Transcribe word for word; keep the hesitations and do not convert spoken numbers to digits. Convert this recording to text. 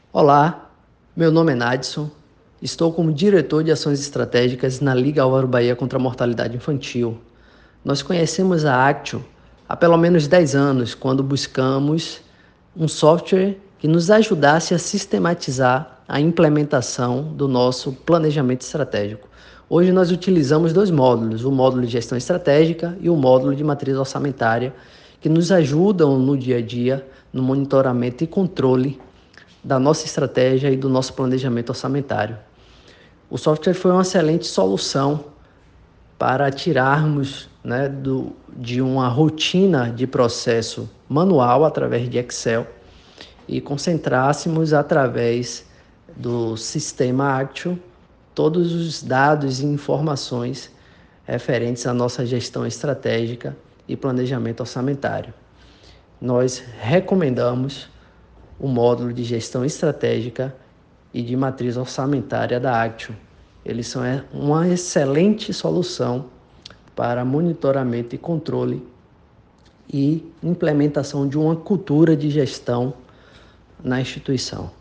Olá, meu nome é Nadson, estou como diretor de ações estratégicas na Liga Álvaro Bahia contra a Mortalidade Infantil. Nós conhecemos a Actio há pelo menos dez anos, quando buscamos um software que nos ajudasse a sistematizar a implementação do nosso planejamento estratégico. Hoje nós utilizamos dois módulos, o módulo de gestão estratégica e o módulo de matriz orçamentária, que nos ajudam no dia a dia, no monitoramento e controle da nossa estratégia e do nosso planejamento orçamentário. O software foi uma excelente solução para tirarmos, né, do, de uma rotina de processo manual através de Excel e concentrássemos através do sistema Actio todos os dados e informações referentes à nossa gestão estratégica e planejamento orçamentário. Nós recomendamos o módulo de gestão estratégica e de matriz orçamentária da Actio. Eles são uma excelente solução para monitoramento e controle e implementação de uma cultura de gestão na instituição.